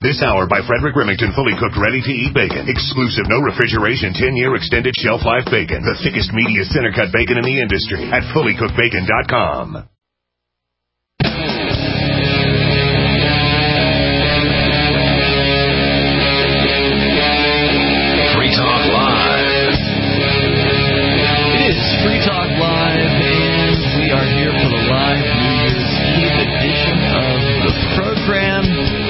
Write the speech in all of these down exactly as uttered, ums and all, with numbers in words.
This hour by Frederick Remington, fully cooked, ready-to-eat bacon. Exclusive, no refrigeration, ten-year extended shelf life bacon. The thickest, meatiest, center-cut bacon in the industry at fully cooked bacon dot com. Free Talk Live. It is Free Talk Live, and we are here for the live New Year's Eve edition of the program.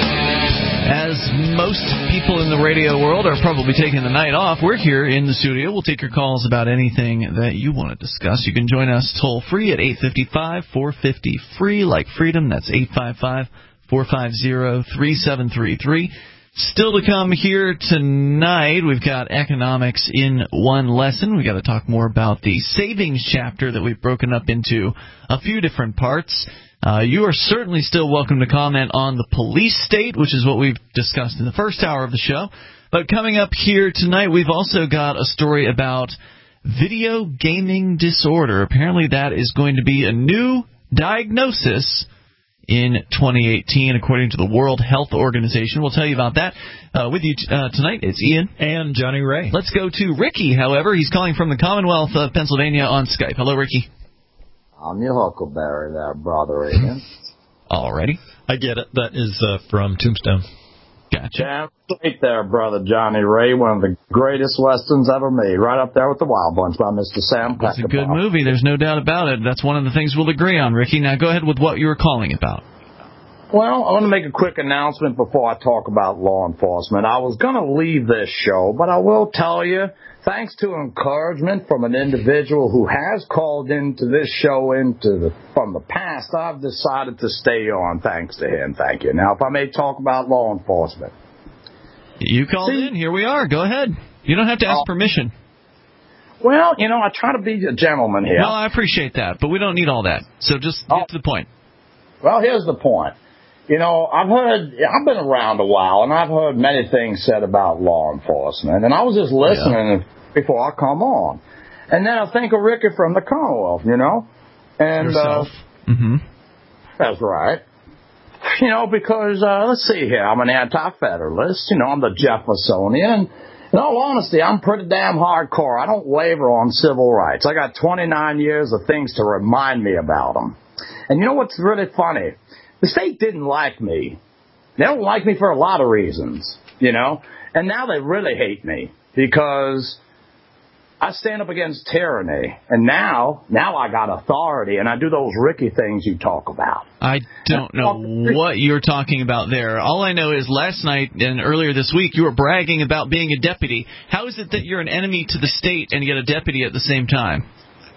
As most people in the radio world are probably taking the night off, we're here in the studio. We'll take your calls about anything that you want to discuss. You can join us toll-free at eight five five, four five zero, free, like freedom. That's eight five five, four five zero, three seven three three. Still to come here tonight, we've got economics in one lesson. We've got to talk more about the savings chapter that we've broken up into a few different parts. Uh, you are certainly still welcome to comment on the police state, which is what we've discussed in the first hour of the show. But coming up here tonight, we've also got a story about video gaming disorder. Apparently that is going to be a new diagnosis in twenty eighteen, according to the World Health Organization. We'll tell you about that. Uh, with you t- uh, tonight, it's Ian. And Johnny Ray. Let's go to Ricky, however. He's calling from the Commonwealth of Pennsylvania on Skype. Hello, Ricky. I'm your huckleberry there, brother Ian. Alrighty. I get it. That is uh, from Tombstone. Gotcha. Damn straight there, brother Johnny Ray. One of the greatest westerns ever made. Right up there with The Wild Bunch by Mister Sam Peckinpah. It's a good movie. There's no doubt about it. That's one of the things we'll agree on, Ricky. Now go ahead with what you were calling about. Well, I want to make a quick announcement before I talk about law enforcement. I was going to leave this show, but I will tell you, thanks to encouragement from an individual who has called into this show into the, from the past, I've decided to stay on, thanks to him. Thank you. Now, if I may talk about law enforcement. You called See, in. Here we are. Go ahead. You don't have to ask uh, permission. Well, you know, I try to be a gentleman here. No, I appreciate that, but we don't need all that. So just get oh. to the point. Well, here's the point. You know, I've heard, I've been around a while, and I've heard many things said about law enforcement, and I was just listening yeah. before I come on. And then I think of Ricky from the Commonwealth, you know? And, Yourself. Uh, mm-hmm. That's right. You know, because, uh, let's see here, I'm an anti-federalist, you know, I'm the Jeffersonian. In all honesty, I'm pretty damn hardcore. I don't waver on civil rights. I got twenty-nine years of things to remind me about them. And you know what's really funny? The state didn't like me. They don't like me for a lot of reasons, you know. And now they really hate me because I stand up against tyranny. And now, now I got authority, and I do those Ricky things you talk about. I don't know what you're talking about there. All I know is last night and earlier this week you were bragging about being a deputy. How is it that you're an enemy to the state and yet a deputy at the same time?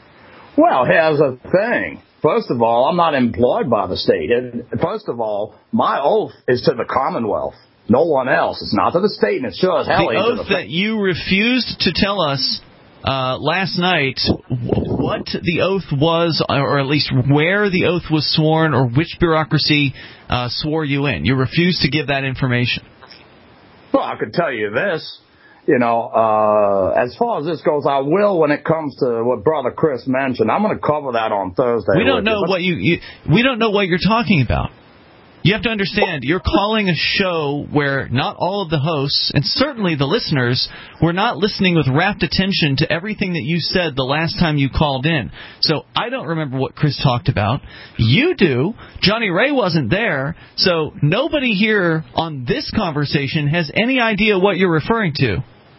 Well, here's the thing. First of all, I'm not employed by the state. First of all, my oath is to the Commonwealth. No one else. It's not to the state, and it sure as hell the ain't oath to the that you refused to tell us uh, last night what the oath was, or at least where the oath was sworn, or which bureaucracy uh, swore you in. You refused to give that information. Well, I could tell you this. You know, uh, as far as this goes, I will when it comes to what Brother Chris mentioned. I'm going to cover that on Thursday. We don't know you, what you, you. We don't know what you're talking about. You have to understand, you're calling a show where not all of the hosts, and certainly the listeners, were not listening with rapt attention to everything that you said the last time you called in. So I don't remember what Chris talked about. You do. Johnny Ray wasn't there. So nobody here on this conversation has any idea what you're referring to.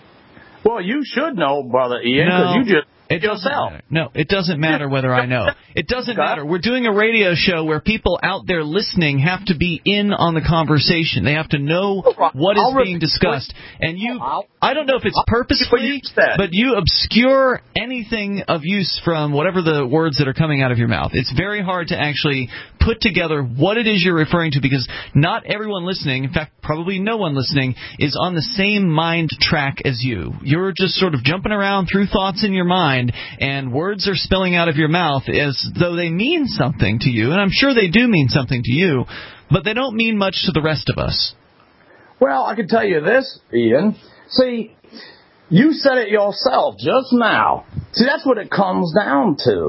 Well, you should know, Brother Ian, because no. you just... It yourself. No, it doesn't matter whether I know. It doesn't matter. We're doing a radio show where people out there listening have to be in on the conversation. They have to know what is being discussed. And you, I don't know if it's purposefully, but you obscure anything of use from whatever the words that are coming out of your mouth. It's very hard to actually put together what it is you're referring to, because not everyone listening, in fact, probably no one listening, is on the same mind track as you. You're just sort of jumping around through thoughts in your mind, and words are spilling out of your mouth as though they mean something to you, and I'm sure they do mean something to you, but they don't mean much to the rest of us. Well, I can tell you this, Ian. See, you said it yourself just now. See, that's what it comes down to.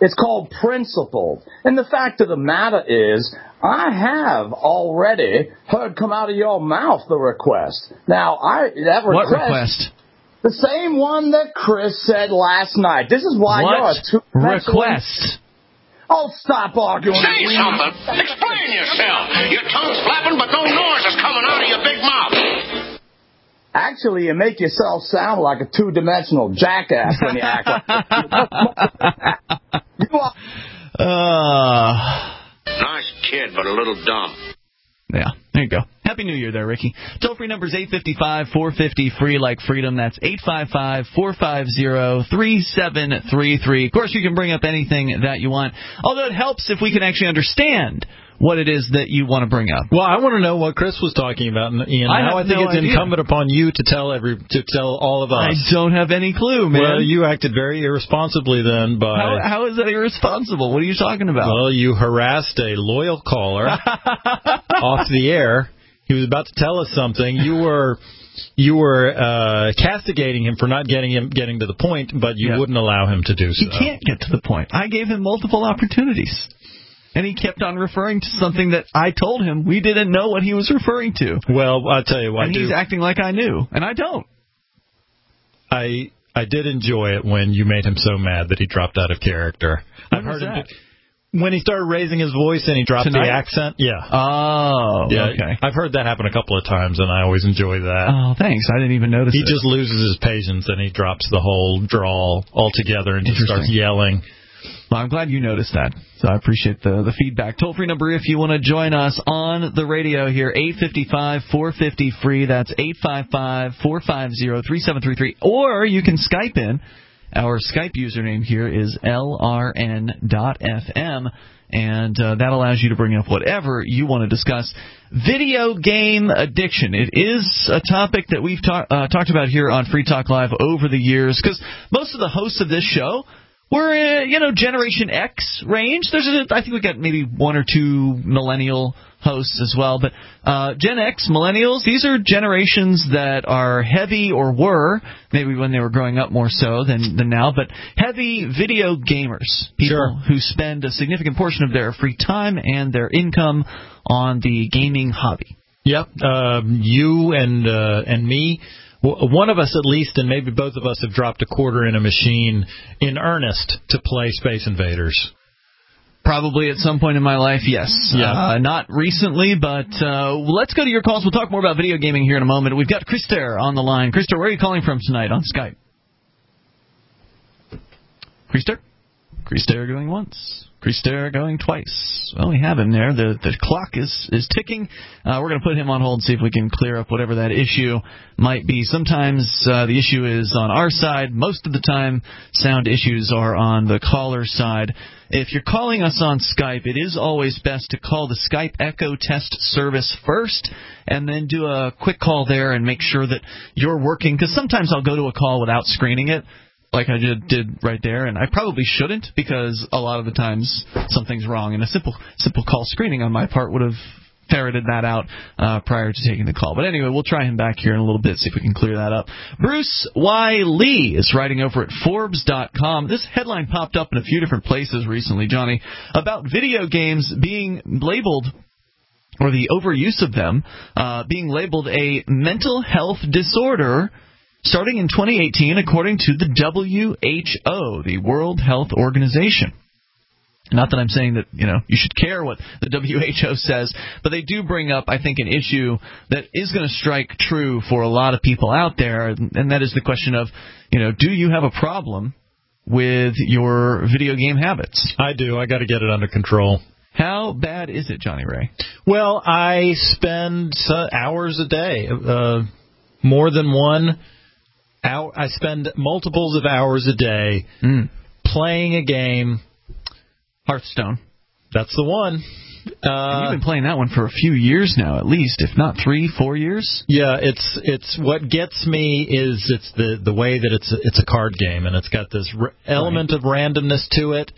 It's called principled. And the fact of the matter is, I have already heard come out of your mouth the request. Now, I that request... What request? The same one that Chris said last night. This is why what you're a two request? Oh, stop arguing. Say something. Explain yourself. Your tongue's flapping, but no noise is coming out of your big mouth. Actually, you make yourself sound like a two-dimensional jackass when you act like that. You are... Uh, nice kid, but a little dumb. Yeah, there you go. Happy New Year there, Ricky. Toll-free number is eight five five, four five zero, free like freedom. That's eight five five, four five zero, three seven three three. Of course, you can bring up anything that you want, although it helps if we can actually understand what it is that you want to bring up. Well, I want to know what Chris was talking about, Ian. I now have I think no it's idea. incumbent upon you to tell every to tell all of us. I don't have any clue, man. Well, you acted very irresponsibly then by... How, how is that irresponsible? What are you talking about? Well, you harassed a loyal caller off the air. He was about to tell us something. You were... You were uh, castigating him for not getting him getting to the point, but you yeah. wouldn't allow him to do so. He can't get to the point. I gave him multiple opportunities. And he kept on referring to something that I told him we didn't know what he was referring to. Well, I'll tell you what. And I he's do, acting like I knew, and I don't. I I did enjoy it when you made him so mad that he dropped out of character. When I've was heard that? him when he started raising his voice and he dropped Tonight? the accent. Yeah. Oh, yeah, okay. I've heard that happen a couple of times, and I always enjoy that. Oh, thanks. I didn't even notice He it. just loses his patience, and he drops the whole drawl altogether and just starts yelling. Well, I'm glad you noticed that, so I appreciate the, the feedback. Toll-free number if you want to join us on the radio here, eight five five, four five zero, free. That's eight five five, four five zero, three seven three three. Or you can Skype in. Our Skype username here is L R N dot F M, and uh, that allows you to bring up whatever you want to discuss. Video game addiction. It is a topic that we've ta- uh, talked about here on Free Talk Live over the years, because most of the hosts of this show we're, uh, you know, Generation X range. There's, a, I think we got maybe one or two millennial hosts as well. But uh, Gen X, millennials, these are generations that are heavy, or were, maybe when they were growing up more so than, than now, but heavy video gamers. People sure. who spend a significant portion of their free time and their income on the gaming hobby. Yep. Um, you and uh, and me. One of us at least, and maybe both of us, have dropped a quarter in a machine in earnest to play Space Invaders. Probably at some point in my life, yes. Yeah. Uh, not recently, but uh, let's go to your calls. We'll talk more about video gaming here in a moment. We've got Krister on the line. Krister, where are you calling from tonight on Skype? Krister? Krister going once. Krister going twice. Well, we have him there. The the clock is, is ticking. Uh, we're going to put him on hold and see if we can clear up whatever that issue might be. Sometimes uh, the issue is on our side. Most of the time, sound issues are on the caller's side. If you're calling us on Skype, it is always best to call the Skype Echo Test service first and then do a quick call there and make sure that you're working. Because sometimes I'll go to a call without screening it, like I did, did right there, and I probably shouldn't, because a lot of the times something's wrong, and a simple simple call screening on my part would have ferreted that out uh, prior to taking the call. But anyway, we'll try him back here in a little bit, see if we can clear that up. Bruce Y. Lee is writing over at Forbes dot com. This headline popped up in a few different places recently, Johnny, about video games being labeled, or the overuse of them, uh, being labeled a mental health disorder starting in twenty eighteen, according to the W H O, the World Health Organization. Not that I'm saying that, you know, you should care what the W H O says, but they do bring up, I think, an issue that is going to strike true for a lot of people out there, and that is the question of, you know, do you have a problem with your video game habits? I do. I got to get it under control. How bad is it, Johnny Ray? Well, I spend uh, hours a day, uh, more than one. I spend multiples of hours a day mm. playing a game. Hearthstone. That's the one. Uh, you've been playing that one for a few years now, at least, if not three, four years. Yeah, it's it's what gets me is it's the the way that it's a, it's a card game, and it's got this r- element right. of randomness to it.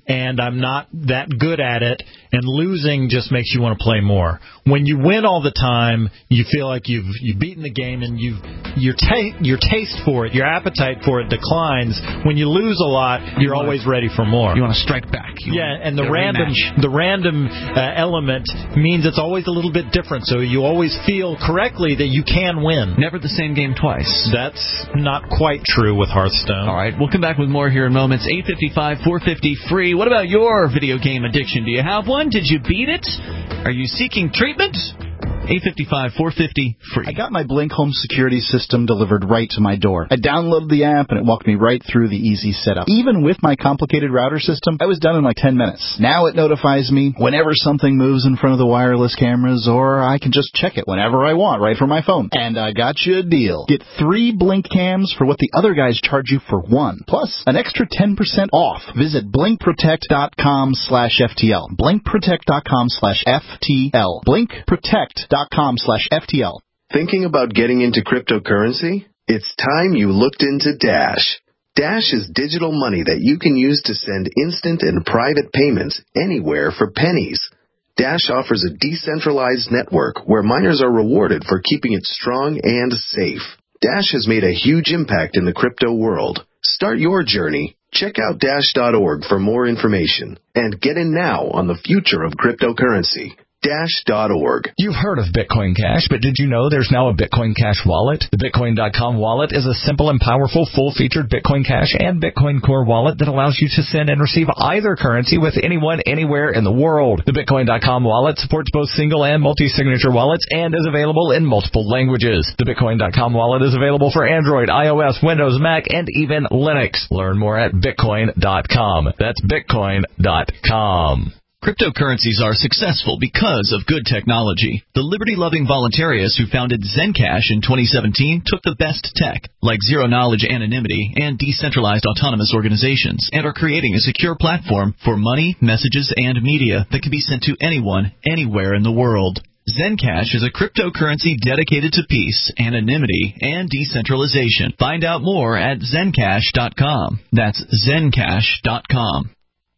and I'm not that good at it, and losing just makes you want to play more. When you win all the time, you feel like you've you've beaten the game, and you've your ta- your taste for it, your appetite for it declines. When you lose a lot, you're you always wanna, ready for more. You want to strike back. You yeah, and the random rematch. the random uh, element means it's always a little bit different, so you always feel correctly that you can win. Never the same game twice. That's not quite true with Hearthstone. All right, we'll come back with more here in moments. eight five five, four five zero, free. What about your video game addiction? Do you have one? Did you beat it? Are you seeking treatment? eight five five, four five zero, free. I got my Blink Home security system delivered right to my door. I downloaded the app, and it walked me right through the easy setup. Even with my complicated router system, I was done in like ten minutes. Now it notifies me whenever something moves in front of the wireless cameras, or I can just check it whenever I want right from my phone. And I got you a deal. Get three Blink cams for what the other guys charge you for one, plus an extra ten percent off. Visit blinkprotect.com slash FTL. blinkprotect.com slash FTL. blinkprotect.com com slash FTL. Thinking about getting into cryptocurrency? It's time you looked into Dash. Dash is digital money that you can use to send instant and private payments anywhere for pennies. Dash offers a decentralized network where miners are rewarded for keeping it strong and safe. Dash has made a huge impact in the crypto world. Start your journey. Check out dash dot org for more information and get in now on the future of cryptocurrency. dash dot org. You've heard of Bitcoin Cash, but did you know there's now a Bitcoin Cash wallet? The Bitcoin dot com wallet is a simple and powerful full-featured Bitcoin Cash and Bitcoin Core wallet that allows you to send and receive either currency with anyone, anywhere in the world. The Bitcoin dot com wallet supports both single and multi-signature wallets and is available in multiple languages. The Bitcoin dot com wallet is available for Android, iOS, Windows, Mac, and even Linux. Learn more at Bitcoin dot com. That's Bitcoin dot com. Cryptocurrencies are successful because of good technology. The liberty-loving voluntarists who founded Zencash in twenty seventeen took the best tech, like zero-knowledge anonymity and decentralized autonomous organizations, and are creating a secure platform for money, messages, and media that can be sent to anyone, anywhere in the world. Zencash is a cryptocurrency dedicated to peace, anonymity, and decentralization. Find out more at zencash dot com. That's zencash dot com.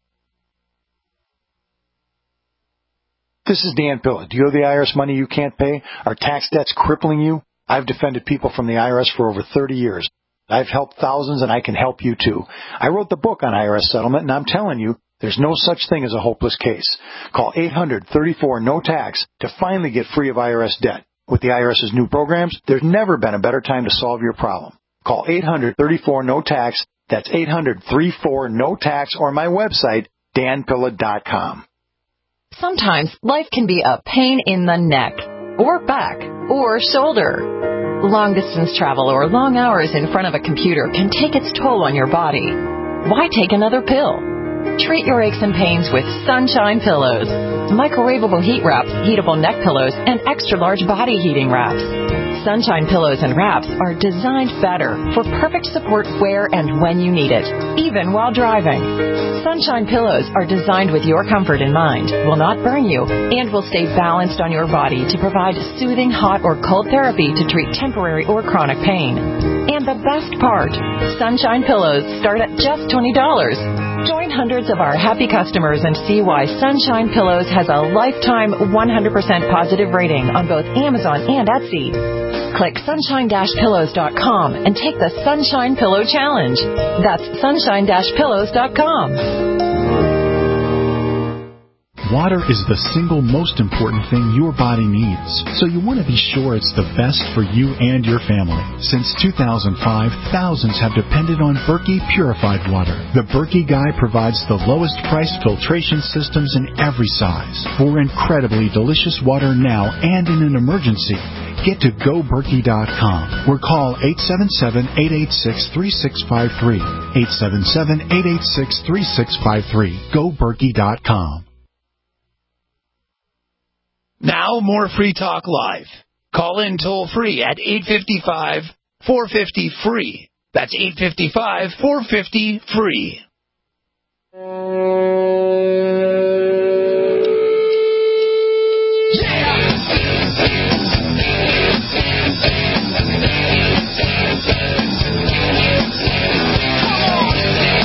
This is Dan Pilla. Do you owe the I R S money you can't pay? Are tax debts crippling you? I've defended people from the I R S for over thirty years. I've helped thousands, and I can help you too. I wrote the book on I R S settlement, and I'm telling you, there's no such thing as a hopeless case. Call eight hundred, thirty-four, no tax to finally get free of I R S debt. With the IRS's new programs, there's never been a better time to solve your problem. Call eight hundred, thirty-four, no tax. That's eight hundred, thirty-four, no tax, or my website, dan pilla dot com. Sometimes life can be a pain in the neck, or back, or shoulder. Long-distance travel or long hours in front of a computer can take its toll on your body. Why take another pill? Treat your aches and pains with Sunshine Pillows. Microwavable heat wraps, heatable neck pillows, and extra-large body heating wraps. Sunshine Pillows and Wraps are designed better for perfect support where and when you need it, even while driving. Sunshine Pillows are designed with your comfort in mind, will not burn you, and will stay balanced on your body to provide soothing hot or cold therapy to treat temporary or chronic pain. And the best part, Sunshine Pillows start at just twenty dollars. Join hundreds of our happy customers and see why Sunshine Pillows has a lifetime one hundred percent positive rating on both Amazon and Etsy. Click sunshine dash pillows dot com and take the Sunshine Pillow Challenge. That's sunshine dash pillows dot com. Water is the single most important thing your body needs, so you want to be sure it's the best for you and your family. Since two thousand five, thousands have depended on Berkey purified water. The Berkey Guy provides the lowest priced filtration systems in every size. For incredibly delicious water now and in an emergency, get to go berkey dot com or call eight seven seven, eight eight six, three six five three. eight seven seven, eight eight six, three six five three. go berkey dot com. Now, more Free Talk Live. Call in toll-free at eight five five, four five zero, free. That's eight five five, four five zero, free. This is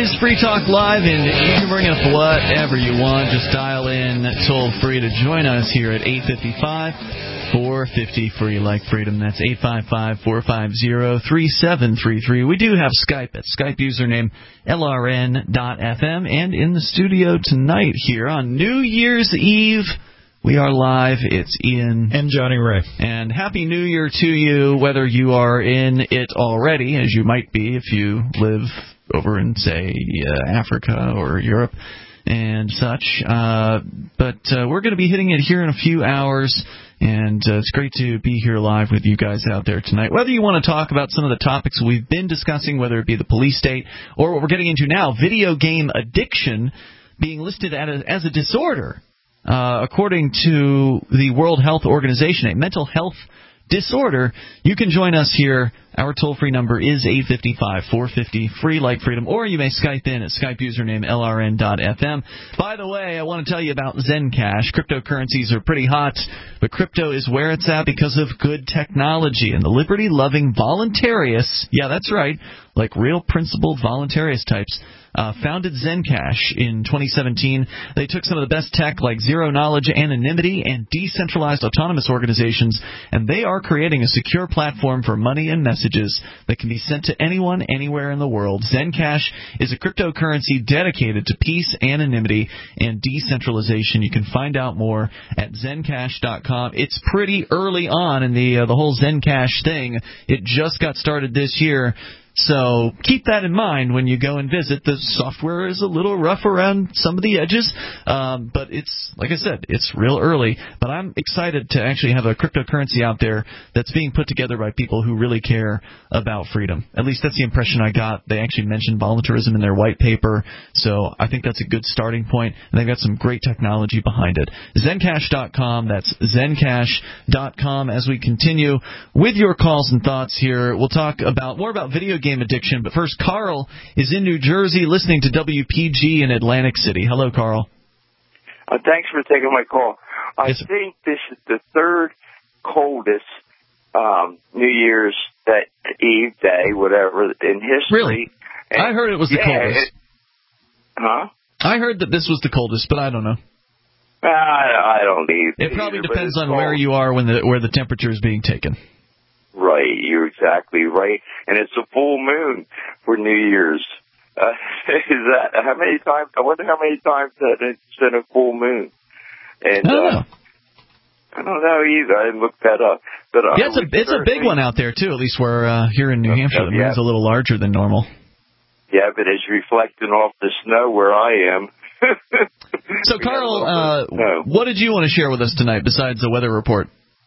is Free Talk Live, and you can bring up whatever you want. Just dial in toll-free to join us here at eight five five, four five zero, free like freedom. That's eight five five, four five zero, three seven three three. We do have Skype at Skype username L R N dot F M. And in the studio tonight here on New Year's Eve, we are live. It's Ian. And Johnny Ray. And Happy New Year to you, whether you are in it already, as you might be if you live over in, say, uh, Africa or Europe and such. Uh, but uh, we're going to be hitting it here in a few hours, and uh, it's great to be here live with you guys out there tonight. Whether you want to talk about some of the topics we've been discussing, whether it be the police state or what we're getting into now, video game addiction being listed as a, as a disorder. Uh, according to the World Health Organization, a mental health disorder. You can join us here. Our toll-free number is eight five five, four five zero, free like freedom, or you may Skype in at Skype username L R N dot F M. By the way, I want to tell you about Zencash. Cryptocurrencies are pretty hot, but crypto is where it's at because of good technology. And the liberty-loving voluntarists, yeah, that's right, like real principled voluntariist types, Uh, founded Zencash in twenty seventeen. They took some of the best tech like zero-knowledge anonymity and decentralized autonomous organizations, and they are creating a secure platform for money and messages that can be sent to anyone, anywhere in the world. Zencash is a cryptocurrency dedicated to peace, anonymity, and decentralization. You can find out more at zencash dot com. It's pretty early on in the, uh, the whole Zencash thing. It just got started this year. So keep that in mind when you go and visit. The software is a little rough around some of the edges, um, but it's, like I said, it's real early. But I'm excited to actually have a cryptocurrency out there that's being put together by people who really care about freedom. At least that's the impression I got. They actually mentioned voluntarism in their white paper, so I think that's a good starting point, and they've got some great technology behind it. Zencash dot com, that's zencash dot com. As we continue with your calls and thoughts here, we'll talk about more about video game addiction. But first, Carl is in New Jersey listening to W P G in Atlantic City. Hello, Carl. Uh, thanks for taking my call. I yes, think this is the third coldest um, New Year's that Eve day, whatever, in history. Really? And, I heard it was the yeah, coldest. It, huh? I heard that this was the coldest, but I don't know. Uh, I, I don't need it. It probably either, depends on cold. where you are when the where the temperature is being taken. Right, you're exactly right. And it's a full moon for New Year's. Uh, is that how many times? I wonder how many times that it's been a full moon. And I don't uh, know. I don't know either. I didn't look that up. But yeah, it's a it's a big one out there too. At least we're uh, here in New uh, Hampshire. The yeah. moon's a little larger than normal. Yeah, but it's reflecting off the snow where I am. So, Carl, uh, what did you want to share with us tonight besides the weather report?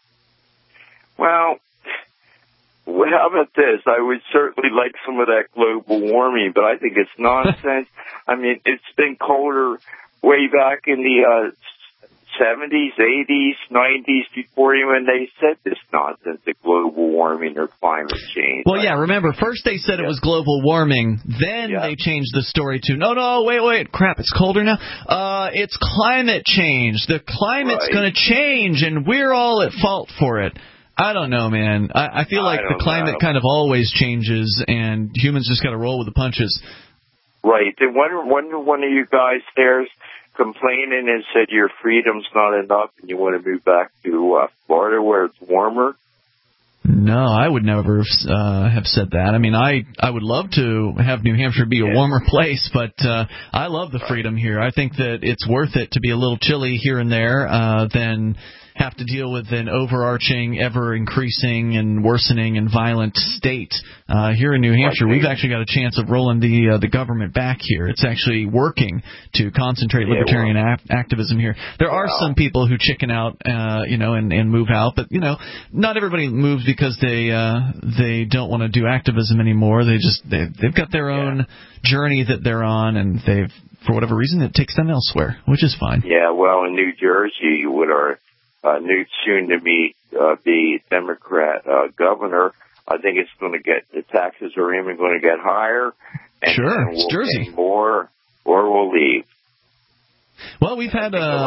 Well. Well, how about this? I would certainly like some of that global warming, but I think it's nonsense. I mean, it's been colder way back in the uh, seventies, eighties, nineties, before even they said this nonsense of global warming or climate change. Well, yeah, remember, first they said yeah. it was global warming, then yeah. they changed the story to, no, no, wait, wait, crap, it's colder now? Uh, it's climate change. The climate's right. going to change, and we're all at fault for it. I don't know, man. I, I feel like I the climate know. kind of always changes, and humans just got to roll with the punches. Right. And when, when one of you guys there's complaining and said your freedom's not enough and you want to move back to uh, Florida where it's warmer? No, I would never uh, have said that. I mean, I, I would love to have New Hampshire be a yeah. warmer place, but uh, I love the freedom here. I think that it's worth it to be a little chilly here and there uh, than have to deal with an overarching, ever-increasing and worsening and violent state. Uh, here in New Hampshire, we've actually got a chance of rolling the uh, the government back here. It's actually working to concentrate libertarian yeah, well, ap- activism here. There are wow. some people who chicken out, uh, you know, and, and move out, but, you know, not everybody moves because they uh, they don't want to do activism anymore. They just, they, they've got their own yeah. journey that they're on, and they've, for whatever reason, it takes them elsewhere, which is fine. Yeah, well, in New Jersey, with our Uh, Newt soon to be uh, the Democrat uh, governor, I think it's going to get the taxes are even going to get higher. And, sure, and we'll it's Jersey. Pay more, or we'll leave. Well, we've had uh,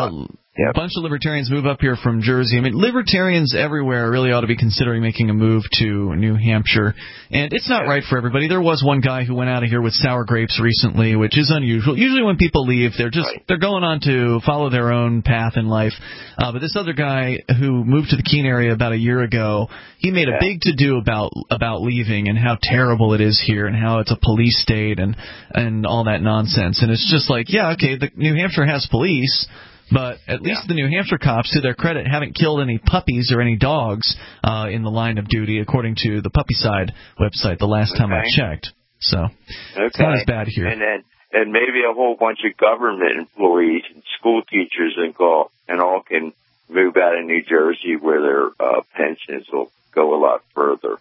Yep. A bunch of libertarians move up here from Jersey. I mean, libertarians everywhere really ought to be considering making a move to New Hampshire. And it's not right for everybody. There was one guy who went out of here with sour grapes recently, which is unusual. Usually when people leave, they're just right. they're going on to follow their own path in life. Uh, but this other guy who moved to the Keene area about a year ago, he made a big to-do about about leaving and how terrible it is here and how it's a police state and, and all that nonsense. And it's just like, yeah, okay, the, New Hampshire has police, but at least yeah. the New Hampshire cops, to their credit, haven't killed any puppies or any dogs uh, in the line of duty, according to the Puppyside website the last okay. time I checked. So okay. it's not as bad here. And then and maybe a whole bunch of government employees and school teachers and all, and all can move out of New Jersey where their uh, pensions will go a lot further.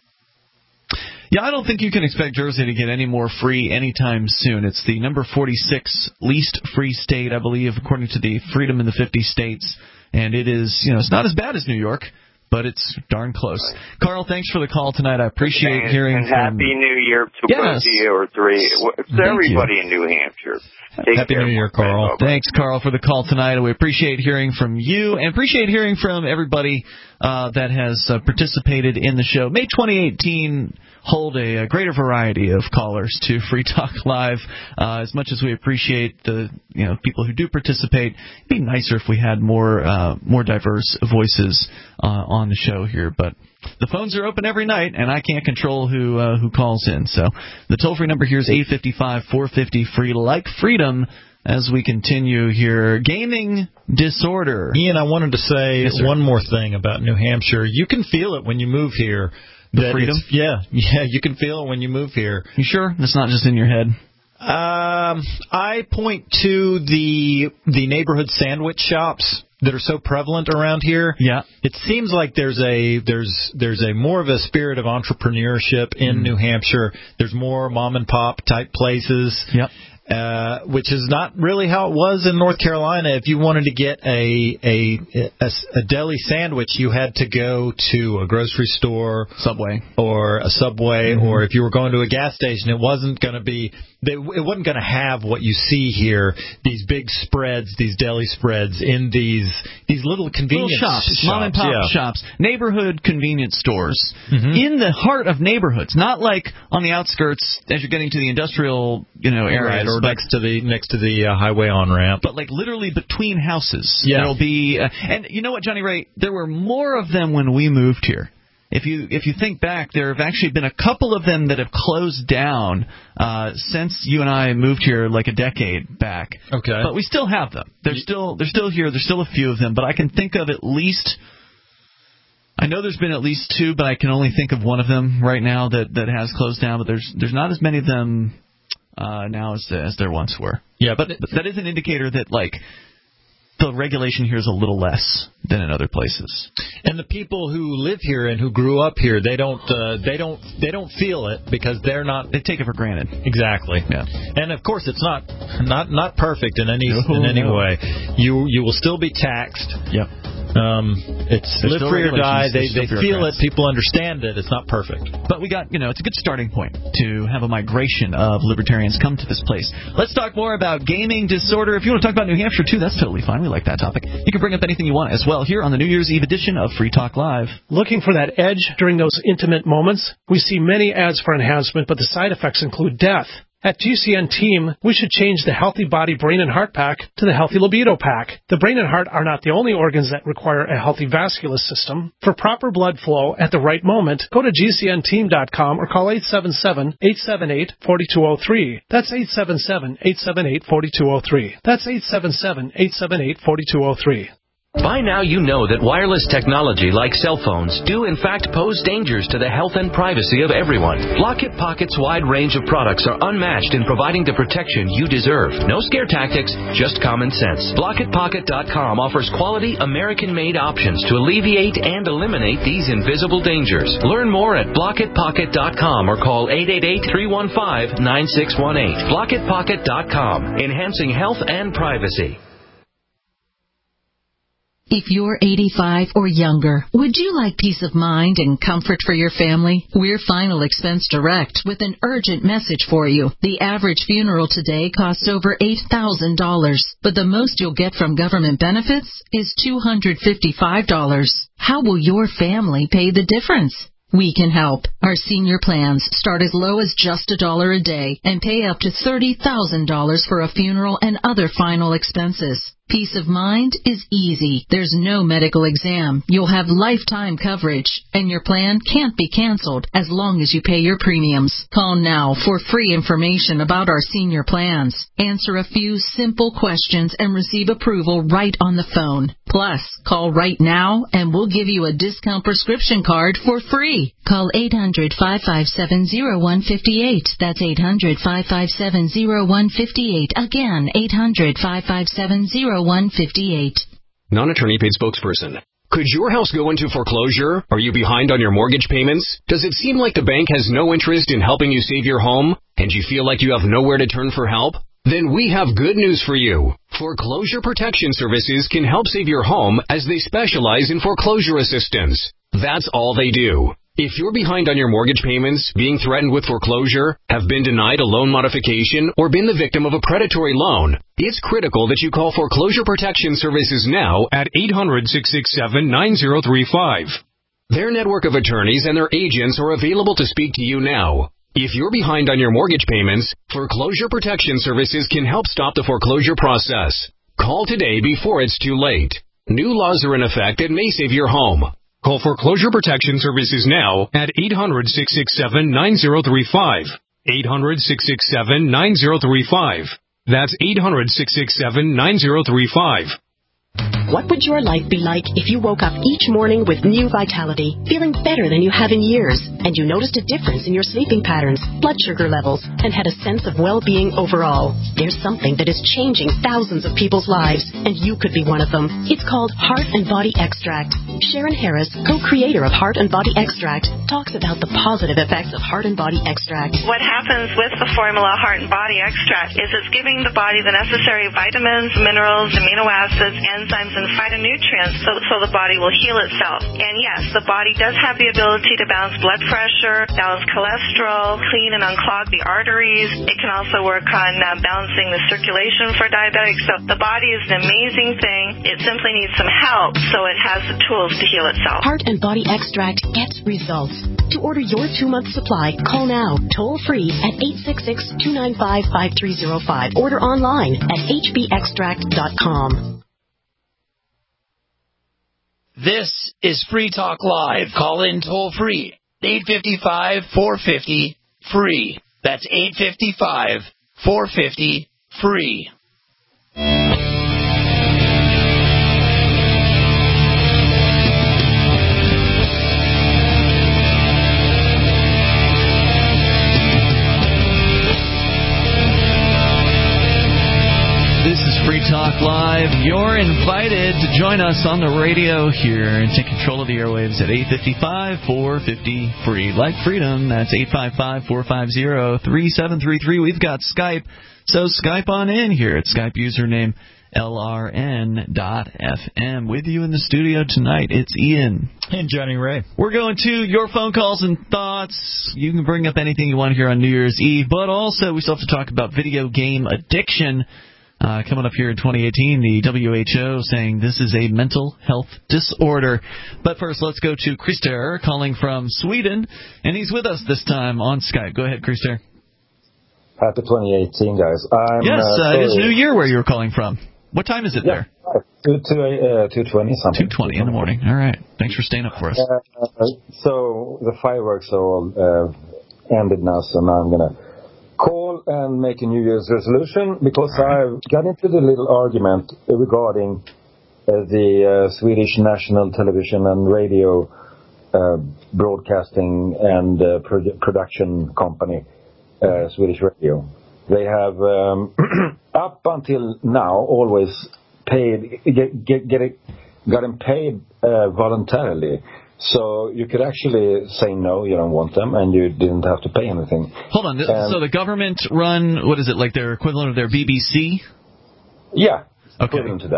Yeah, I don't think you can expect Jersey to get any more free anytime soon. It's the number forty-six least free state, I believe, according to the Freedom in the fifty States. And it is, you know, it's not as bad as New York, but it's darn close. Carl, thanks for the call tonight. I appreciate and, hearing and from... Happy New Year to yes. both of you or three. It's everybody you. in New Hampshire. Take Happy care. New Year, Carl. Thanks, Carl, for the call tonight. We appreciate hearing from you and appreciate hearing from everybody uh, that has uh, participated in the show. May twenty eighteen hold a, a greater variety of callers to Free Talk Live. Uh, as much as we appreciate the you know people who do participate, it'd be nicer if we had more uh, more diverse voices uh, on the show here. But the phones are open every night, and I can't control who uh, who calls in. So the toll-free number here is eight five five, four five zero, free, like freedom, as we continue here. Gaming disorder. Ian, I wanted to say yes, one more thing about New Hampshire. You can feel it when you move here. The freedom? Yeah, yeah, you can feel it when you move here. You sure? It's not just in your head? Um, I point to the the neighborhood sandwich shops that are so prevalent around here. Yeah. It seems like there's a there's there's a more of a spirit of entrepreneurship in mm. New Hampshire. There's more mom and pop type places. Yep. Uh, which is not really how it was in North Carolina. If you wanted to get a, a a a deli sandwich, you had to go to a grocery store, Subway, or a Subway, mm-hmm. or if you were going to a gas station, it wasn't going to be. They, it wasn't going to have what you see here. These big spreads, these deli spreads in these these little convenience little shops, shops, mom and pop yeah. shops, neighborhood convenience stores mm-hmm. in the heart of neighborhoods, not like on the outskirts as you're getting to the industrial, you know, areas, right, or but, next to the next to the uh, highway on ramp. But like literally between houses, yeah. there'll be. Uh, and you know what, Johnny Ray? There were more of them when we moved here. If you if you think back, there have actually been a couple of them that have closed down uh, since you and I moved here, like a decade back. Okay. But we still have them. They're you, still they're still here. There's still a few of them, but I can think of at least. I know there's been at least two, but I can only think of one of them right now that, that has closed down. But there's there's not as many of them uh, now as as there once were. Yeah, but, but that is an indicator that like. The regulation here is a little less than in other places. And the people who live here and who grew up here, they don't, uh, they don't, they don't feel it because they're not. They take it for granted. Exactly. Yeah. And of course, it's not, not, not perfect in any, no, in any no. way. You, you will still be taxed. Yep. Um, it's There's live free or die. They, they feel it. Grants. People understand it. It's not perfect. But we got, you know, it's a good starting point to have a migration of libertarians come to this place. Let's talk more about gaming disorder. If you want to talk about New Hampshire, too, that's totally fine. We like that topic. You can bring up anything you want as well here on the New Year's Eve edition of Free Talk Live. Looking for that edge during those intimate moments? We see many ads for enhancement, but the side effects include death. At G C N Team, we should change the Healthy Body Brain and Heart Pack to the Healthy Libido Pack. The brain and heart are not the only organs that require a healthy vascular system. For proper blood flow at the right moment, go to G C N team dot com or call eight seven seven, eight seven eight, four two zero three. That's eight seven seven, eight seven eight, four two zero three. That's eight seven seven, eight seven eight, four two zero three. By now you know that wireless technology like cell phones do in fact pose dangers to the health and privacy of everyone. Blockit Pocket's wide range of products are unmatched in providing the protection you deserve. No scare tactics, just common sense. Blockit Pocket dot com offers quality American-made options to alleviate and eliminate these invisible dangers. Learn more at Blockit Pocket dot com or call eight eight eight, three one five, nine six one eight. Blockit Pocket dot com, enhancing health and privacy. If you're eighty-five or younger, would you like peace of mind and comfort for your family? We're Final Expense Direct with an urgent message for you. The average funeral today costs over eight thousand dollars, but the most you'll get from government benefits is two hundred fifty-five dollars. How will your family pay the difference? We can help. Our senior plans start as low as just a dollar a day and pay up to thirty thousand dollars for a funeral and other final expenses. Peace of mind is easy. There's no medical exam. You'll have lifetime coverage, and your plan can't be canceled as long as you pay your premiums. Call now for free information about our senior plans. Answer a few simple questions and receive approval right on the phone. Plus, call right now and we'll give you a discount prescription card for free. Call eight hundred, five five seven, zero one five eight. That's eight hundred, five five seven, zero one five eight. Again, eight hundred, five five seven, zero one five eight. Non-attorney paid spokesperson. Could your house go into foreclosure? Are you behind on your mortgage payments? Does it seem like the bank has no interest in helping you save your home? And you feel like you have nowhere to turn for help? Then we have good news for you. Foreclosure Protection Services can help save your home as they specialize in foreclosure assistance. That's all they do. If you're behind on your mortgage payments, being threatened with foreclosure, have been denied a loan modification, or been the victim of a predatory loan, it's critical that you call Foreclosure Protection Services now at eight hundred, six six seven, nine zero three five. Their network of attorneys and their agents are available to speak to you now. If you're behind on your mortgage payments, Foreclosure Protection Services can help stop the foreclosure process. Call today before it's too late. New laws are in effect that may save your home. Call Foreclosure Protection Services now at eight hundred, six six seven, nine zero three five. eight hundred, six six seven, nine zero three five. That's eight hundred, six six seven, nine zero three five. What would your life be like if you woke up each morning with new vitality, feeling better than you have in years, and you noticed a difference in your sleeping patterns, blood sugar levels, and had a sense of well-being overall? There's something that is changing thousands of people's lives, and you could be one of them. It's called Heart and Body Extract. Sharon Harris, co-creator of Heart and Body Extract, talks about the positive effects of Heart and Body Extract. What happens with the formula Heart and Body Extract is it's giving the body the necessary vitamins, minerals, amino acids, enzymes, and phytonutrients so, so the body will heal itself. And yes, the body does have the ability to balance blood pressure, balance cholesterol, clean and unclog the arteries. It can also work on uh, balancing the circulation for diabetics. So the body is an amazing thing. It simply needs some help so it has the tools to heal itself. Heart and Body Extract gets results. To order your two-month supply, call now, toll-free at eight six six, two nine five, five three zero five. Order online at h b extract dot com. This is Free Talk Live. Call in toll free. eight five five, four five zero, free. That's eight five five, four five zero, free. Free Talk Live. You're invited to join us on the radio here and take control of the airwaves at eight five five, four five zero, free. Like freedom, that's eight five five, four five zero, three seven three three. We've got Skype, so Skype on in here at Skype username L R N dot F M. With you in the studio tonight, it's Ian. And Johnny Ray. We're going to your phone calls and thoughts. You can bring up anything you want here on New Year's Eve, but also we still have to talk about video game addiction. Uh, coming up here in twenty eighteen, the W H O saying this is a mental health disorder. But first, let's go to Christer calling from Sweden, and he's with us this time on Skype. Go ahead, Christer. Happy twenty eighteen, guys. I'm, yes, uh, uh, it is New Year where you're calling from. What time is it yeah, there? two twenty something. two twenty in the morning. All right. Thanks for staying up for us. Uh, so the fireworks are all uh, ended now, so now I'm going to call and make a New Year's resolution because I've got into the little argument regarding uh, the uh, Swedish National Television and Radio uh, Broadcasting and uh, pro- Production Company, uh, Swedish Radio. They have, um, up until now, always paid, get, get, get it, gotten paid uh, voluntarily. So you could actually say no, you don't want them, and you didn't have to pay anything. Hold on. Um, so the government run, what is it, like their equivalent of their B B C? Yeah, okay. equivalent to that.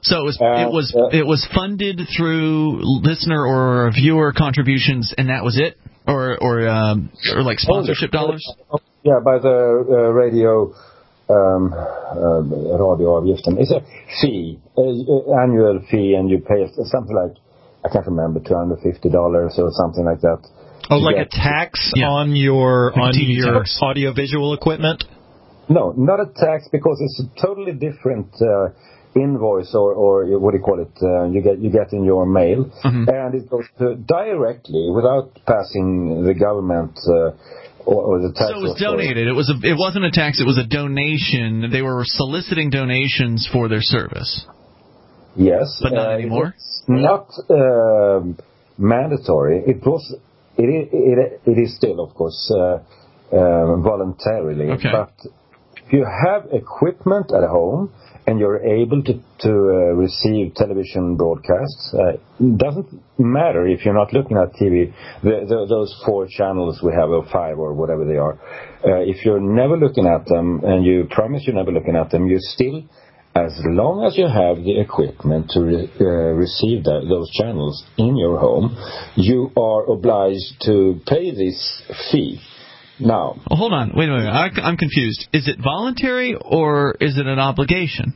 So it was And, it was uh, it was funded through listener or viewer contributions, and that was it, or or um, or like sponsorship dollars. Yeah, by the uh, radio um, uh, radioavgiften. It's a fee, uh, annual fee, and you pay something like, I can't remember, two hundred fifty dollars or something like that. Oh, You like get- a tax on your Like a on T V your tax. audiovisual equipment? No, not a tax, because it's a totally different uh, invoice, or, or what do you call it? Uh, you get you get in your mail, Mm-hmm. and it goes to directly without passing the government uh, or, or the tax. So it was authority. donated. It was a, it wasn't a tax. It was a donation. They were soliciting donations for their service. Yes, But not uh, anymore? It's not um mandatory. It was. It is, it, it is still, of course, uh, uh, voluntarily. Okay. But if you have equipment at home and you're able to to uh, receive television broadcasts, uh, it doesn't matter if you're not looking at T V. The, the, those four channels we have, or five, or whatever they are. Uh, if you're never looking at them, and you promise you're never looking at them, you still, as long as you have the equipment to re- uh, receive that, those channels in your home, you are obliged to pay this fee. Now, Well, hold on. Wait a minute. I, I'm confused. Is it voluntary or is it an obligation?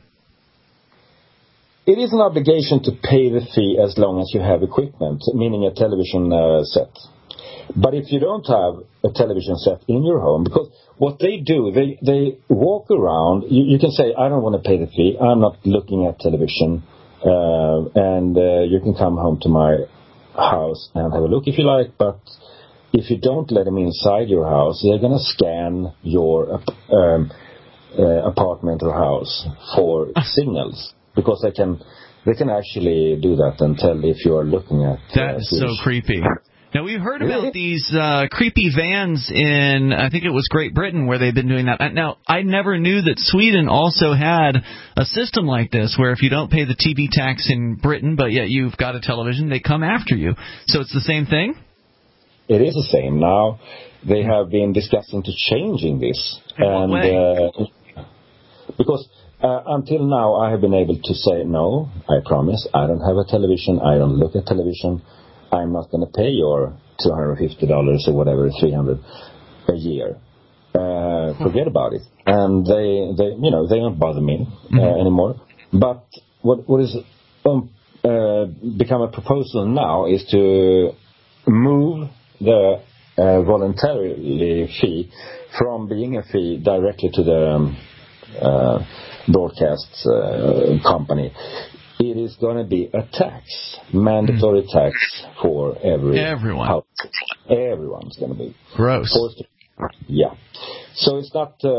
it is an obligation to pay the fee as long as you have equipment, meaning a television uh, set. But if you don't have a television set in your home, because what they do, they, they walk around, you, you can say, I don't want to pay the fee, I'm not looking at television, uh, and uh, you can come home to my house and have a look if you like, but if you don't let them inside your house, they're going to scan your um, uh, apartment or house for signals, because they can they can actually do that and tell if you are looking at. That uh, is so Swedish. creepy. Now, we've heard about these uh, creepy vans in, I think it was Great Britain, where they've been doing that. Now, I never knew that Sweden also had a system like this, where if you don't pay the T V tax in Britain, but yet you've got a television, they come after you. So it's the same thing? It is the same. Now, they have been discussing to changing this. In what and way? Uh, Because uh, until now, I have been able to say, no, I promise, I don't have a television, I don't look at television, I'm not going to pay your two hundred fifty dollars or whatever, three hundred dollars a year. Uh, forget about it. And they, they, you know, they don't bother me uh, Mm-hmm. anymore. But what what is um, uh, become a proposal now is to move the uh, voluntarily fee from being a fee directly to the um, uh, broadcast uh, company. It is going to be a tax, mandatory mm. tax for every everyone. House. Everyone's going to be gross. Forced to, yeah. So it's not uh,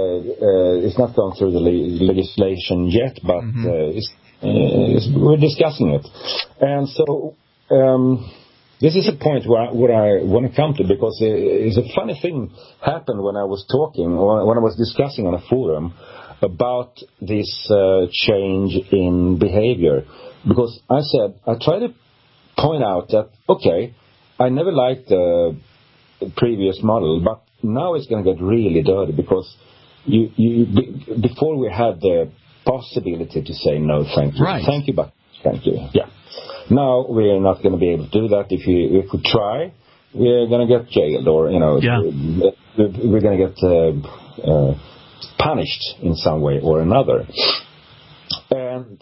uh, it's not gone through the le- legislation yet, but mm-hmm. uh, it's, uh, it's, we're discussing it, and so. Um, This is a point where I, where I want to come to, because it's a funny thing happened when I was talking, or when I was discussing on a forum about this uh, change in behavior. Because I said, I tried to point out that, okay, I never liked the previous model, but now it's going to get really dirty, because you, you before we had the possibility to say no, thank you, right. thank you, but thank you, yeah. Now we're not going to be able to do that. If we, we could try, we're going to get jailed, or you know, yeah. we're going to get uh, uh, punished in some way or another. And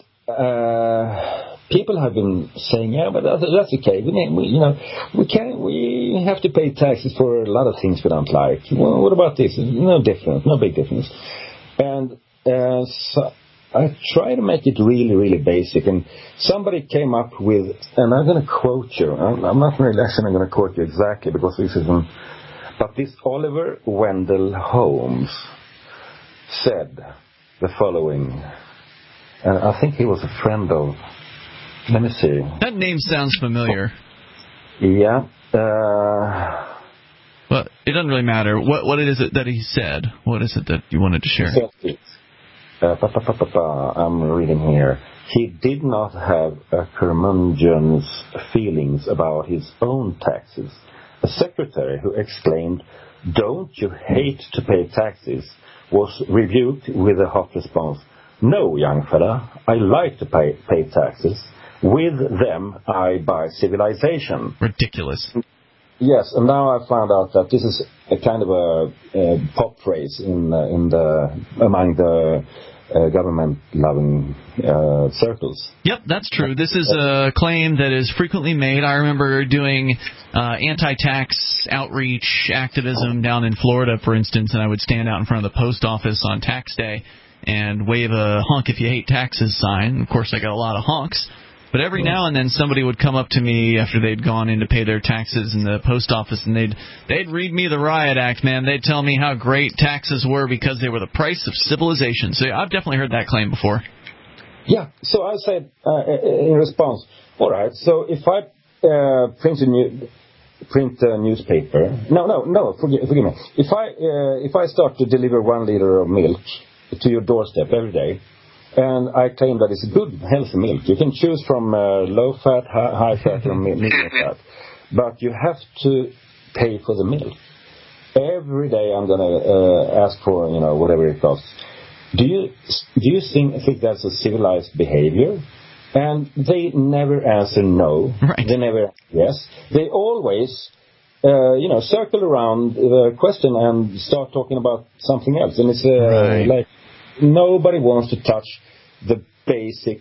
uh, people have been saying, "Yeah, but that's, that's okay. We, we, you know, we can. We have to pay taxes for a lot of things we don't like. Well, what about this? No difference. No big difference." And uh, so I try to make it really, really basic, and somebody came up with, and I'm going to quote you, I'm, I'm not really actually going to quote you exactly, because this isn't, but this Oliver Wendell Holmes said the following, and I think he was a friend of, let me see. That name sounds familiar. Yeah. Uh, well, it doesn't really matter. What What is it that he said? What is it that you wanted to share? Uh, pa, pa, pa, pa, pa, I'm reading here. He did not have a curmudgeon's feelings about his own taxes. A secretary who exclaimed, "Don't you hate to pay taxes?" was rebuked with a hot response, no, young fella, I like to pay, pay taxes. With them, I buy civilization. Ridiculous. Yes, and now I found out that this is a kind of a, a pop phrase in uh, in the among the uh, government-loving uh, circles. Yep, that's true. This is a claim that is frequently made. I remember doing uh, anti-tax outreach activism down in Florida, for instance, and I would stand out in front of the post office on tax day and wave a honk if you hate taxes sign. Of course, I got a lot of honks. But every now and then somebody would come up to me after they'd gone in to pay their taxes in the post office, and they'd they'd read me the Riot Act, man. They'd tell me how great taxes were because they were the price of civilization. So I've definitely heard that claim before. Yeah, so I said uh, in response, all right, so if I uh, print a new, print a newspaper, no, no, no, forgive, forgive me. If I uh, if I start to deliver one liter of milk to your doorstep every day, and I claim that it's good, healthy milk. You can choose from uh, low fat, high, high fat, or medium fat. But you have to pay for the milk. Every day I'm going to uh, ask for, you know, whatever it costs. Do you do you think, think that's a civilized behavior? And they never answer no. Right. They never answer yes. They always, uh, you know, circle around the question and start talking about something else. And it's uh, right. like... Nobody wants to touch the basic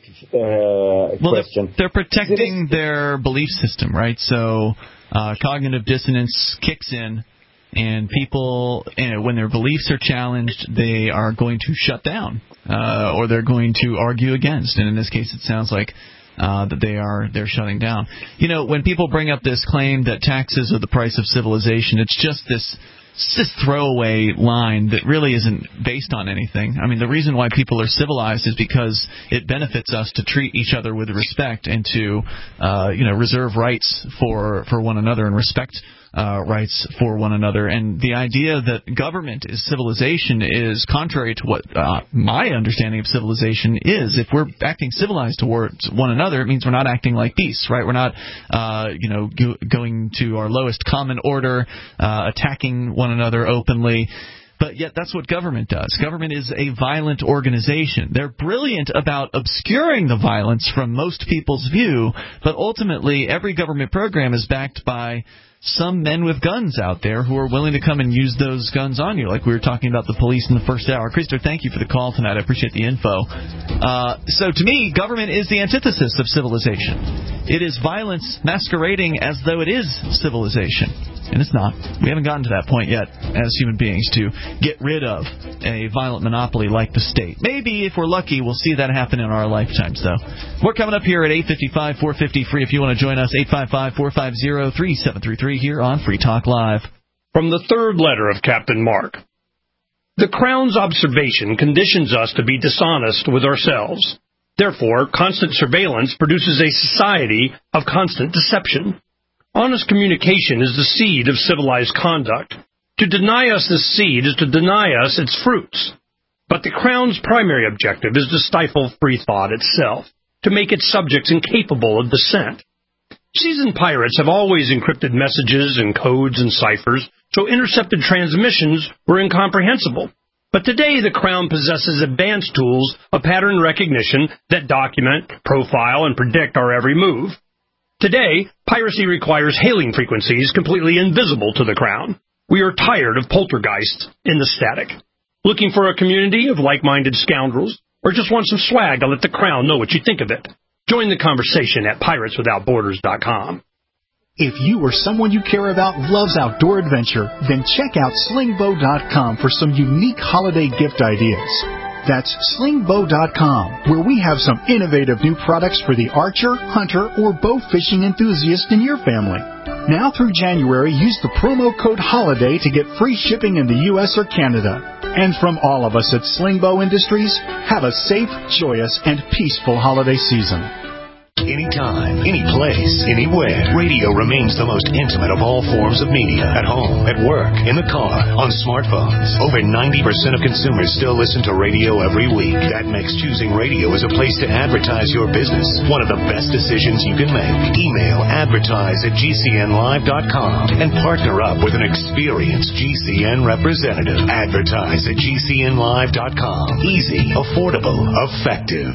uh, well, question. They're, they're protecting their belief system, right? So uh, cognitive dissonance kicks in, and people, you know, when their beliefs are challenged, they are going to shut down, uh, or they're going to argue against. And in this case, it sounds like uh, that they are they're shutting down. You know, when people bring up this claim that taxes are the price of civilization, it's just this. It's this throwaway line that really isn't based on anything. I mean, the reason why people are civilized is because it benefits us to treat each other with respect and to, uh, you know, reserve rights for, for one another and respect uh, rights for one another. And the idea that government is civilization is contrary to what uh, my understanding of civilization is. If we're acting civilized towards one another, it means we're not acting like beasts, right? We're not, uh, you know, go- going to our lowest common order, uh, attacking one another openly. But yet that's what government does. Government is a violent organization. They're brilliant about obscuring the violence from most people's view, but ultimately every government program is backed by some men with guns out there who are willing to come and use those guns on you, like we were talking about the police in the first hour. Christopher, thank you for the call tonight. I appreciate the info. Uh, so to me, government is the antithesis of civilization. It is violence masquerading as though it is civilization. And it's not. We haven't gotten to that point yet as human beings to get rid of a violent monopoly like the state. Maybe, if we're lucky, we'll see that happen in our lifetimes, though. We're coming up here at eight fifty-five, four fifty free. If you want to join us, eight five five, four five zero, three seven three three here on Free Talk Live. From the third letter of Captain Mark. The Crown's observation conditions us to be dishonest with ourselves. Therefore, constant surveillance produces a society of constant deception. Honest communication is the seed of civilized conduct. To deny us this seed is to deny us its fruits. But the Crown's primary objective is to stifle free thought itself, to make its subjects incapable of dissent. Seasoned pirates have always encrypted messages and codes and ciphers, so intercepted transmissions were incomprehensible. But today the Crown possesses advanced tools of pattern recognition that document, profile, and predict our every move. Today, piracy requires hailing frequencies completely invisible to the Crown. We are tired of poltergeists in the static. Looking for a community of like-minded scoundrels? Or just want some swag to let the Crown know what you think of it? Join the conversation at pirates without borders dot com. If you or someone you care about loves outdoor adventure, then check out sling bow dot com for some unique holiday gift ideas. That's sling bow dot com, where we have some innovative new products for the archer, hunter, or bow fishing enthusiast in your family. Now through January, use the promo code HOLIDAY to get free shipping in the U S or Canada. And from all of us at Sling Bow Industries, have a safe, joyous, and peaceful holiday season. Anytime, any place, anywhere, radio remains the most intimate of all forms of media. At home, at work, in the car, on smartphones. Over ninety percent of consumers still listen to radio every week. That makes choosing radio as a place to advertise your business one of the best decisions you can make. Email advertise at g c n live dot com and partner up with an experienced G C N representative. Advertise at g c n live dot com. Easy, affordable, effective.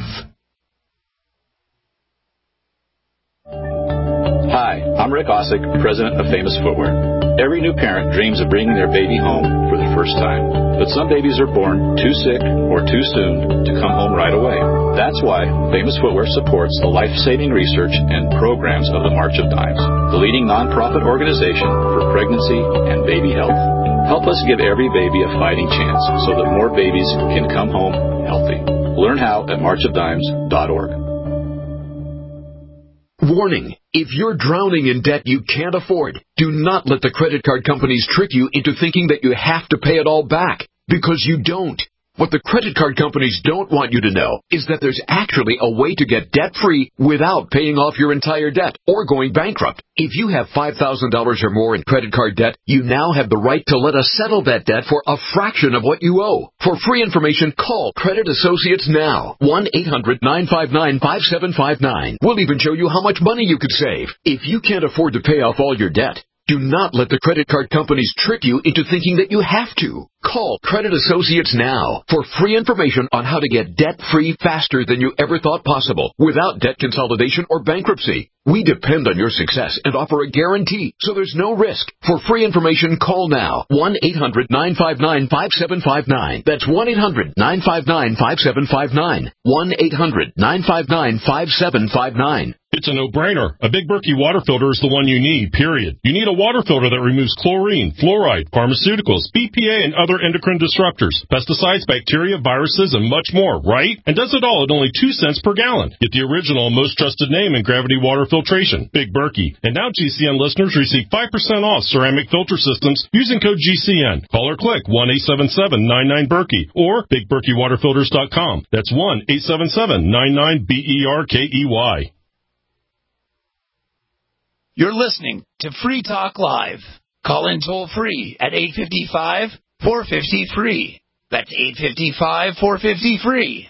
Hi, I'm Rick Osick, president of Famous Footwear. Every new parent dreams of bringing their baby home for the first time. But some babies are born too sick or too soon to come home right away. That's why Famous Footwear supports the life-saving research and programs of the March of Dimes, the leading nonprofit organization for pregnancy and baby health. Help us give every baby a fighting chance so that more babies can come home healthy. Learn how at march of dimes dot org. Warning, if you're drowning in debt you can't afford, do not let the credit card companies trick you into thinking that you have to pay it all back, because you don't. What the credit card companies don't want you to know is that there's actually a way to get debt-free without paying off your entire debt or going bankrupt. If you have five thousand dollars or more in credit card debt, you now have the right to let us settle that debt for a fraction of what you owe. For free information, call Credit Associates now. one eight hundred nine five nine five seven five nine. We'll even show you how much money you could save. If you can't afford to pay off all your debt, do not let the credit card companies trick you into thinking that you have to. Call Credit Associates now for free information on how to get debt-free faster than you ever thought possible without debt consolidation or bankruptcy. We depend on your success and offer a guarantee, so there's no risk. For free information, call now. one eight hundred nine five nine five seven five nine. That's one eight hundred nine five nine five seven five nine. one eight hundred nine five nine five seven five nine. It's a no-brainer. A Big Berkey water filter is the one you need, period. You need a water filter that removes chlorine, fluoride, pharmaceuticals, B P A, and other endocrine disruptors, pesticides, bacteria, viruses, and much more, right? And does it all at only two cents per gallon. Get the original and most trusted name in gravity water filtration, Big Berkey. And now G C N listeners receive five percent off ceramic filter systems using code G C N. Call or click one eight seven seven nine nine Berkey or big berkey water filters dot com. That's one eight seven seven nine nine B E R K E Y. You're listening to Free Talk Live. Call in toll free at eight five five, four five zero, free. That's eight five five, four five zero, free.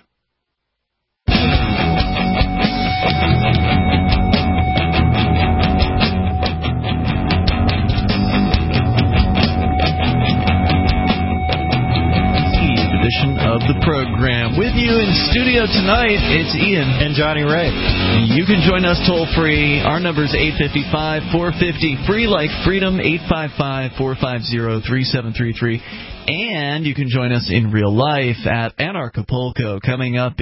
Edition of the program. With you in studio tonight, it's Ian and Johnny Ray. You can join us toll free. Our number is eight five five, four five zero, free like freedom, eight five five, four five zero, three seven three three. And you can join us in real life at Anarchapulco coming up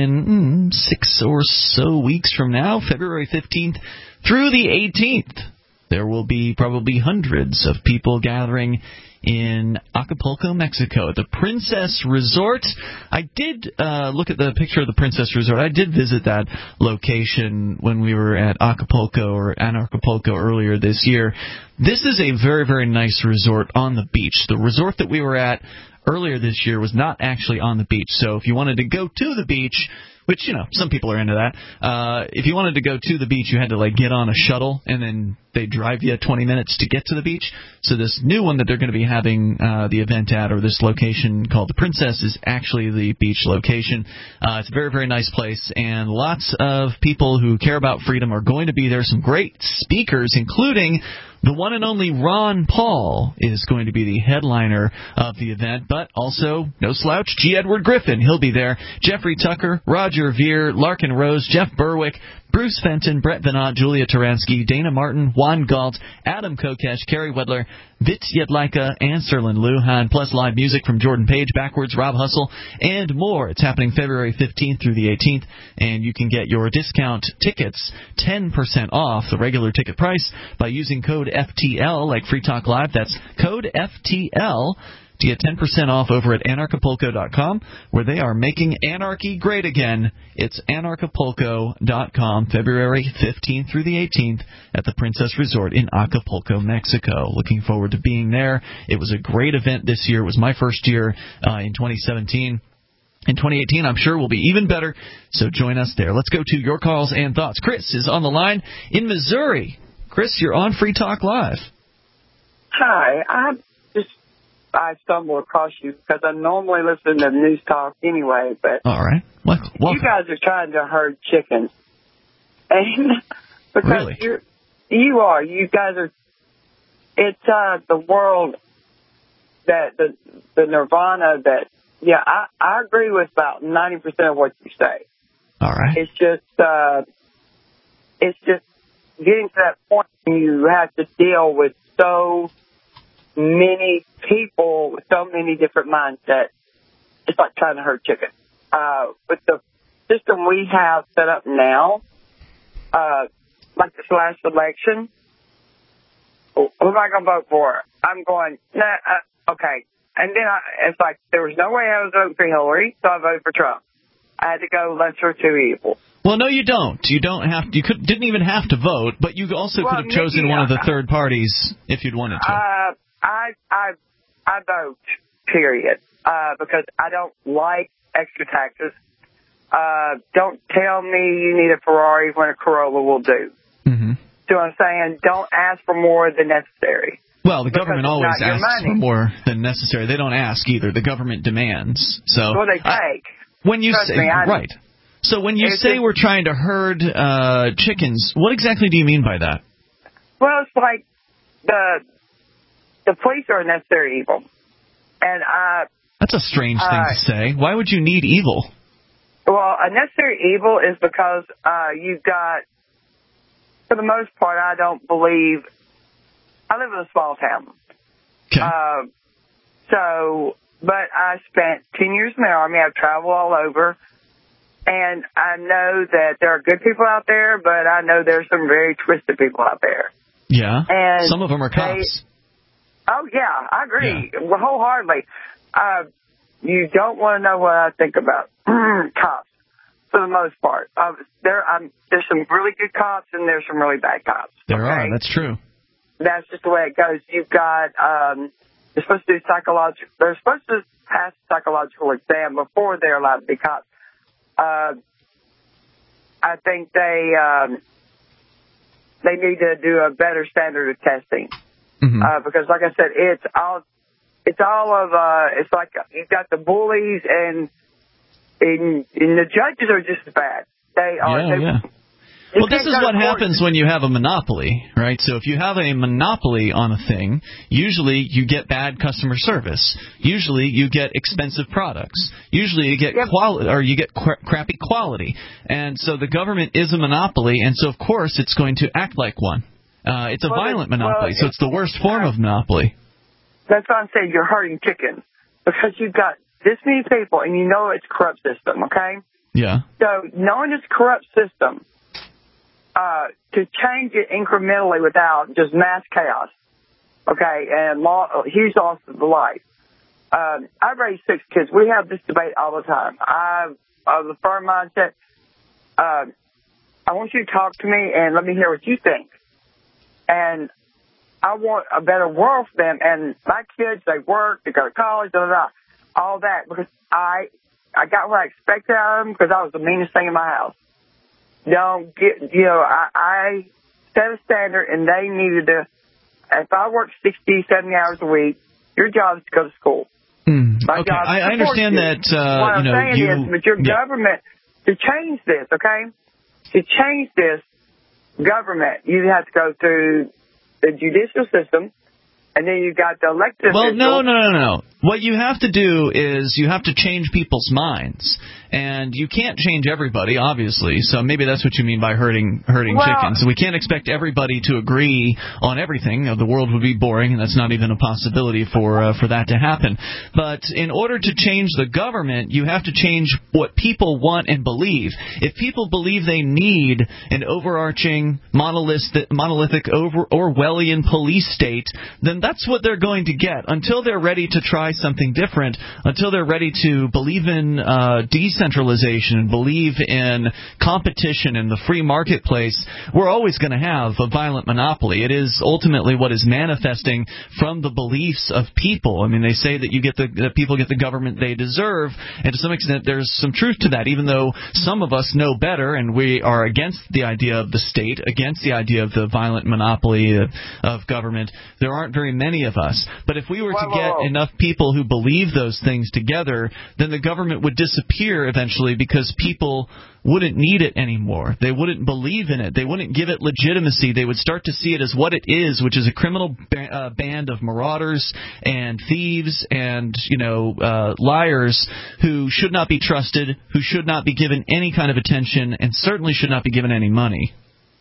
in mm, six or so weeks from now, February fifteenth through the eighteenth. There will be probably hundreds of people gathering in Acapulco, Mexico, at the Princess Resort. I did uh, look at the picture of the Princess Resort. I did visit that location when we were at Acapulco or Anarchapulco earlier this year. This is a very, very nice resort on the beach. The resort that we were at earlier this year was not actually on the beach. So if you wanted to go to the beach, which, you know, some people are into that. Uh, if you wanted to go to the beach, you had to, like, get on a shuttle, and then they drive you twenty minutes to get to the beach. So this new one that they're going to be having uh, the event at, or this location called the Princess, is actually the beach location. Uh, it's a very, very nice place, and lots of people who care about freedom are going to be there. Some great speakers, including the one and only Ron Paul is going to be the headliner of the event, but also, no slouch, G. Edward Griffin. He'll be there. Jeffrey Tucker, Roger Veer, Larkin Rose, Jeff Berwick, Bruce Fenton, Brett Venant, Julia Taransky, Dana Martin, Juan Galt, Adam Kokesh, Kerry Wedler, Vitz Yedlika, and Sterlin Lujan, plus live music from Jordan Page, Backwards, Rob Hustle, and more. It's happening February fifteenth through the eighteenth, and you can get your discount tickets ten percent off the regular ticket price by using code F T L, like Free Talk Live. That's code F T L to get ten percent off over at anarchapulco dot com, where they are making anarchy great again. It's anarchapulco dot com, February fifteenth through the eighteenth at the Princess Resort in Acapulco, Mexico. Looking forward to being there. It was a great event this year. It was my first year uh, in twenty seventeen. in twenty eighteen, I'm sure, will be even better, so join us there. Let's go to your calls and thoughts. Chris is on the line in Missouri. Chris, you're on Free Talk Live. Hi, I just I stumbled across you because I normally listen to News Talk anyway, but all right, well, you guys are trying to herd chickens, and because really? you're, you are, you guys are. It's uh, the world that the the nirvana that. Yeah, I, I agree with about ninety percent of what you say. All right. It's just, uh, it's just getting to that point when you have to deal with so many people with so many different mindsets. It's like trying to herd chicken. Uh, with the system we have set up now, uh, like this last election, who am I going to vote for? I'm going, nah, uh, okay. And then I, it's like there was no way I was voting for Hillary, so I voted for Trump. I had to go lesser of two evils. Well, no, you don't. You don't have. To, you could, didn't even have to vote, but you also well, could have chosen Nikki, one of the third parties if you'd wanted to. Uh, I I I vote. Period. Uh, because I don't like extra taxes. Uh, don't tell me you need a Ferrari when a Corolla will do. Mm-hmm. See what I'm saying? Don't ask for more than necessary. Well, the government always not your asks money. for more than necessary. They don't ask either. The government demands. So Well, they take. I, when you Trust say me, I- right. So when you It's say just- we're trying to herd uh, chickens, what exactly do you mean by that? Well, it's like the the police are a necessary evil, and uh, That's a strange thing uh, to say. Why would you need evil? well, a necessary evil is because uh, you've got, for the most part, I don't believe. I live in a small town. Okay. Uh, so, but I spent ten years in the Army. I've traveled all over. And I know that there are good people out there, but I know there's some very twisted people out there. Yeah. And Some of them are they- cops. Oh, yeah, I agree. Well, wholeheartedly. Uh, you don't want to know what I think about cops, for the most part. Uh, there, um, there's some really good cops, and there's some really bad cops. There okay? are. That's true. That's just the way it goes. You've got, um, they're supposed to do psychological, they're supposed to pass a psychological exam before they're allowed to be cops. Uh, I think they, um, they need to do a better standard of testing. Mm-hmm. Uh, because like I said, it's all, it's all of, uh, it's like you've got the bullies and, and, and the judges are just as bad. They are, Yeah, they, yeah. you Well, this can't is go to what court. happens when you have a monopoly, right? So if you have a monopoly on a thing, usually you get bad customer service. Usually you get expensive products. Usually you get quality, or you get cra- crappy quality. And so the government is a monopoly, and so of course it's going to act like one. Uh, it's a Well, violent well, monopoly, so it's the worst form of monopoly. That's what I'm saying. You're hurting chickens because you've got this many people, and you know it's a corrupt system. Okay, Yeah. so knowing it's a corrupt system, uh, to change it incrementally without just mass chaos, okay, and law, huge loss of life. Um, I raised six kids. We have this debate all the time. I have the firm mindset. Uh, I want you to talk to me and let me hear what you think. And I want a better world for them. And my kids, they work, they go to college, da da da, all that, because I I got what I expected out of them because I was the meanest thing in my house. Don't get, you know, I, I set a standard, and they needed to. If I work sixty, seventy hours a week, your job is to go to school. Mm, My okay, job is I, to I understand support you. that, uh, what I'm you know, saying you... is, but your yeah. government, to change this, okay, to change this government, you have to go through the judicial system, and then you got the elected Well, officials. no, no, no, no. What you have to do is you have to change people's minds. And you can't change everybody, obviously. So maybe that's what you mean by herding herding Well- chickens. We can't expect everybody to agree on everything. The world would be boring, and that's not even a possibility for uh, for that to happen. But in order to change the government, you have to change what people want and believe. If people believe they need an overarching monolithic, monolithic over Orwellian police state, then that's what they're going to get. Until they're ready to try try something different, until they're ready to believe in uh, decentralization and believe in competition in the free marketplace, we're always going to have a violent monopoly. It is ultimately what is manifesting from the beliefs of people. I mean, they say that you get the that people get the government they deserve, and to some extent there's some truth to that, even though some of us know better and we are against the idea of the state, against the idea of the violent monopoly of, of government. There aren't very many of us. But if we were to get enough people who believe those things together, then the government would disappear eventually, because people wouldn't need it anymore. They wouldn't believe in it. They wouldn't give it legitimacy. They would start to see it as what it is, which is a criminal ba- uh, band of marauders and thieves and, you know, uh, liars who should not be trusted, who should not be given any kind of attention, and certainly should not be given any money.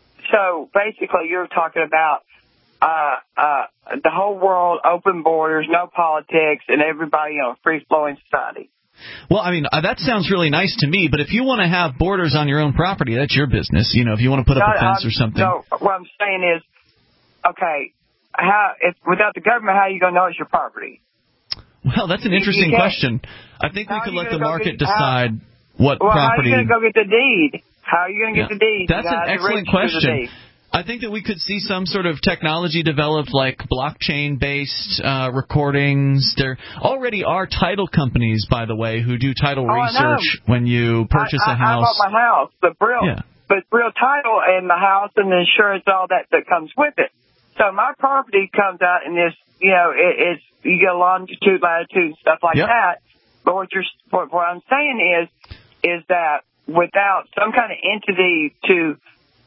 So basically you're talking about uh, uh, the whole world, open borders, no politics, and everybody, you know, free-flowing society. Well, I mean, uh, that sounds really nice to me, but if you want to have borders on your own property, that's your business. You know, if you want to put up no, a fence I'm, or something. No, what I'm saying is, okay, how if without the government, how are you going to know it's your property? Well, that's an interesting question. I think we could let the market get, decide how, what well, property. How are you going to go get the deed? How are you going to get yeah. the deed? That's an excellent question. I think that we could see some sort of technology developed, like blockchain-based uh, recordings. There already are title companies, by the way, who do title oh, research when you purchase I, I, a house. I bought my house, but real, yeah. but real title and the house and the insurance, all that that comes with it. So my property comes out in this, you know, it, it's you get longitude, latitude, and stuff like yep. that. But what you're, what, what I'm saying is, is that without some kind of entity to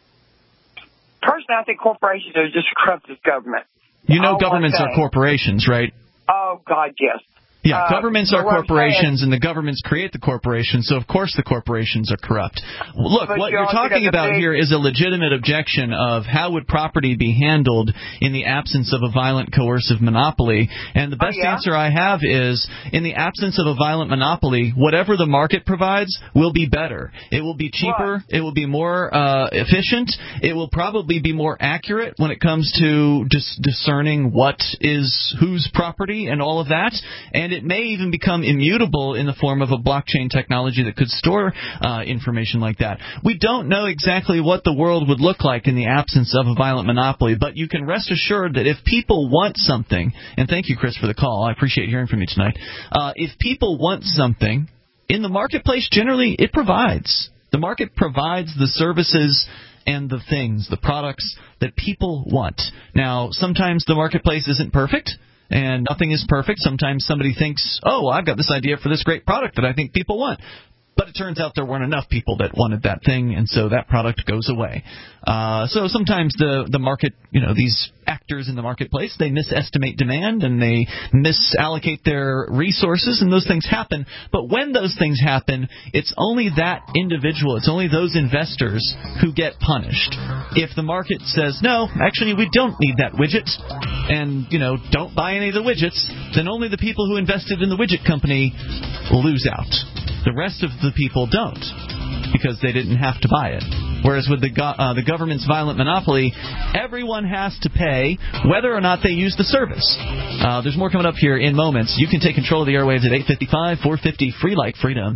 Personally, I think corporations are just corrupt as government. You know governments are corporations, right? Oh, God, yes. Yeah, uh, governments are corporations, and the governments create the corporations, so of course the corporations are corrupt. Look, but what you're talking about here is a legitimate objection of how would property be handled in the absence of a violent coercive monopoly, and the best oh, yeah? answer I have is, in the absence of a violent monopoly, whatever the market provides will be better. It will be cheaper, what? It will be more uh, efficient, it will probably be more accurate when it comes to dis- discerning what is whose property and all of that, and it may even become immutable in the form of a blockchain technology that could store uh, information like that. We don't know exactly what the world would look like in the absence of a violent monopoly, but you can rest assured that if people want something, and thank you, Chris, for the call. I appreciate hearing from you tonight. Uh, if people want something, in the marketplace, generally, it provides. The market provides the services and the things, the products that people want. Now, sometimes the marketplace isn't perfect. And nothing is perfect. Sometimes somebody thinks, oh, I've got this idea for this great product that I think people want. But it turns out there weren't enough people that wanted that thing, and so that product goes away. Uh, so sometimes the, the market, you know, these actors in the marketplace, they misestimate demand and they misallocate their resources, and those things happen. But when those things happen, it's only that individual, it's only those investors who get punished. If the market says, no, actually we don't need that widget, and, you know, don't buy any of the widgets, then only the people who invested in the widget company lose out. The rest of the people don't, because they didn't have to buy it. Whereas with the go- uh, the government's violent monopoly, everyone has to pay whether or not they use the service. Uh, there's more coming up here in moments. You can take control of the airwaves at eight fifty-five, four fifty, free like freedom.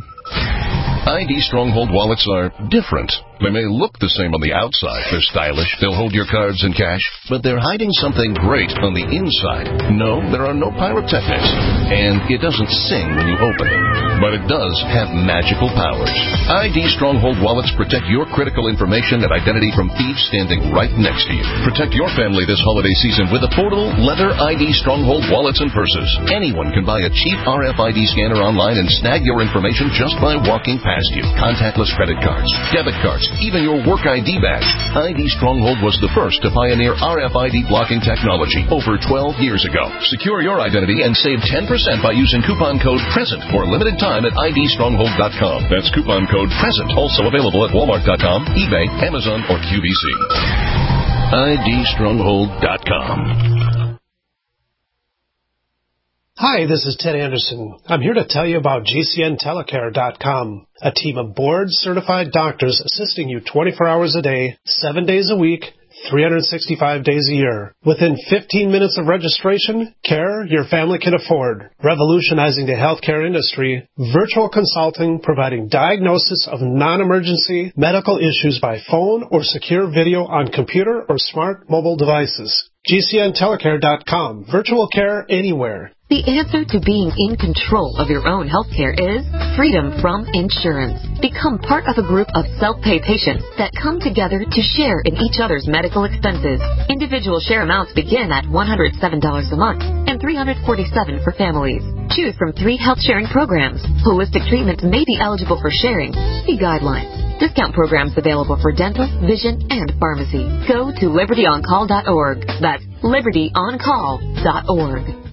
I D Stronghold wallets are different. They may look the same on the outside. They're stylish. They'll hold your cards and cash. But they're hiding something great on the inside. No, there are no pyrotechnics. And it doesn't sing when you open it. But it does have magical powers. I D Stronghold wallets protect your critical information and identity from thieves standing right next to you. Protect your family this holiday season with affordable leather I D Stronghold wallets and purses. Anyone can buy a cheap R F I D scanner online and snag your information just by walking past you. Contactless credit cards, debit cards, even your work I D badge. I D Stronghold was the first to pioneer R F I D blocking technology over twelve years ago. Secure your identity and save ten percent by using coupon code PRESENT for a limited time at I D stronghold dot com. That's coupon code PRESENT. Also available at walmart dot com, eBay, Amazon, or Q V C. I D stronghold dot com. Hi, this is Ted Anderson. I'm here to tell you about G C N telecare dot com, a team of board-certified doctors assisting you twenty-four hours a day, seven days a week, three hundred sixty-five days a year. Within fifteen minutes of registration, care your family can afford. Revolutionizing the healthcare industry, virtual consulting providing diagnosis of non-emergency medical issues by phone or secure video on computer or smart mobile devices. G C N telecare dot com. Virtual care anywhere. The answer to being in control of your own healthcare is freedom from insurance. Become part of a group of self-pay patients that come together to share in each other's medical expenses. Individual share amounts begin at one hundred seven dollars a month and three hundred forty-seven dollars for families. Choose from three health sharing programs. Holistic treatments may be eligible for sharing. See guidelines. Discount programs available for dental, vision, and pharmacy. Go to liberty on call dot org. That's liberty on call dot org.